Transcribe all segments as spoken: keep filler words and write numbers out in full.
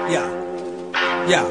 Yeah, yeah,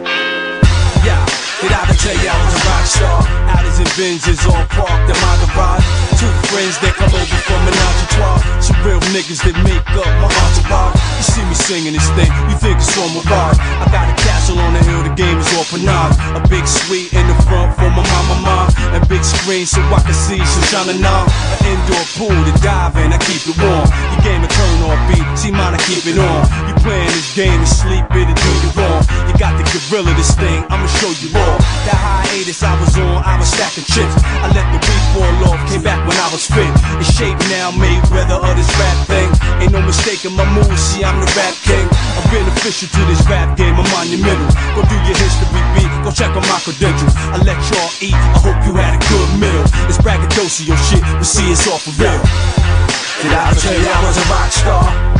yeah. Did I ever tell you I was a rock star? Audis and Benzes all parked in my garage. Two friends that come over from an entourage. Some real niggas that make up my entourage. You see me singing this thing, you think it's on my ride. I got a castle on the hill, the game is all panage. A big suite in the front for my mama mom. And big screen so I can see some shining on. An indoor pool to dive in, I keep it warm. Your game to turn on beat, see mine I keep it on. You playing this game to sleep, it'll do you wrong. You got the gorilla this thing, I'ma show you all. That hiatus I was on, I was stacking chips. I let the week fall off, came back when I was fit. In shape now, made weather of this rap thing. Ain't no mistaking my moves, see I'm the rap king. I'm beneficial to this rap game, I'm monumental. Go do your history beat, go check on my credentials. I let y'all eat, I hope you had a good meal. It's braggadocio shit, but see it's all for real. Did I ever tell you I was a rock star?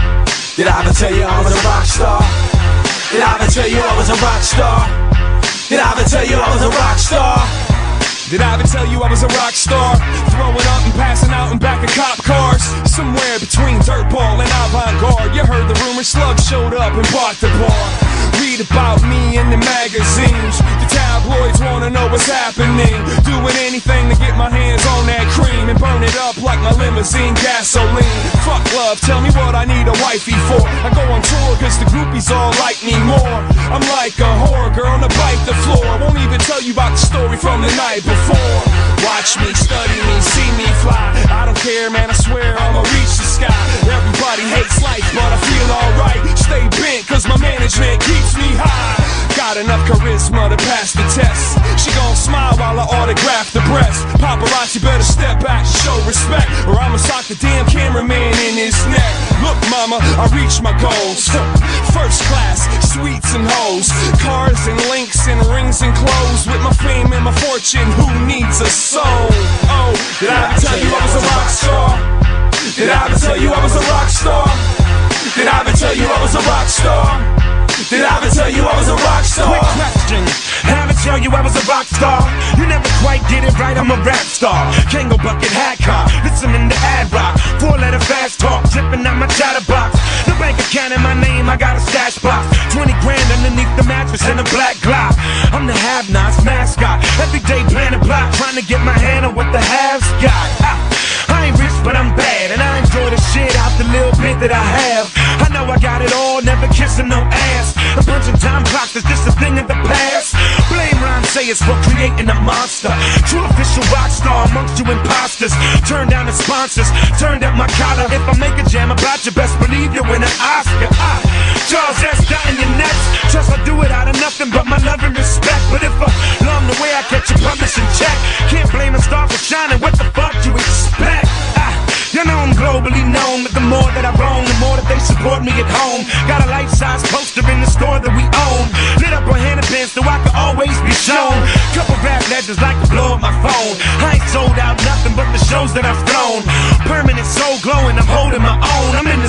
Did I ever tell you I was a rock star? Did I ever tell you I was a rock star? Did I ever tell you I was a rock star? Did I ever tell you I was a rock star? Throwing up and passing out in back of cop cars. Somewhere between dirtball and avant-garde. You heard the rumor Slug showed up and bought the bar. Read about me in the magazines. The tabloids wanna know what's happening. Doing anything to get my hands on that cream and burn it up like my limousine gasoline. Fuck love, tell me what I need a wifey for. I go on tour cause the groupies all like me more. I'm like a whore girl to bite the floor. I won't even tell you about the story from the night before. Watch me, study me, see me fly. I don't care, man, I swear I'ma reach the sky. Everybody hates life, but I feel alright. Stay bent, cause my management keeps me high. Got enough charisma to pass the test. She gon' smile while I autograph the breast. Paparazzi better step back and show respect, or I'ma sock the damn cameraman in his neck. Look, mama, I reached my goals. First class, sweets and hoes, cars and links and rings and clothes. With my fame and my fortune, who needs a soul? Oh, did I ever tell you I was a rock star? Did I ever tell you I was a rock star? Did I ever tell you I was a rock star? Did I ever tell you I was a rock star? Quick question, did I ever tell you I was a rock star? You never quite get it right, I'm a rap star. Kango bucket hat cop, listening to ad rock. Four letter fast talk, dripping out my chatterbox. The bank account in my name, I got a stash box. Twenty grand underneath the mattress and a black Glock. I'm the have-nots mascot, everyday planning block, trying to get my hand on what the haves got. Ah. I ain't rich, but I'm bad, and I enjoy the shit out the little bit that I have. I know I got it all, never kissing no ass. A bunch of time clocks is just a thing of the past. Blame rhyme say it's for creating a monster. True official rock star amongst you imposters. Turn down the sponsors, turn down my collar. If I make a jam about you, best believe you win an Oscar. Ah, Charles S. in your nuts. Trust I do it out of nothing but my love and respect. But if along the way I catch a publishing check, can't blame a star for shining. What the fuck you expect? Ah, you know I'm globally known, but the more that I roam, the more that they support me at home. Got a life-size poster in the store that we own. Lit up a hand of pins so I can always be shown. Couple rap legends like to blow up my phone. I ain't sold out nothing but the shows that I've thrown. Permanent soul glowing, I'm holding my own. I'm in the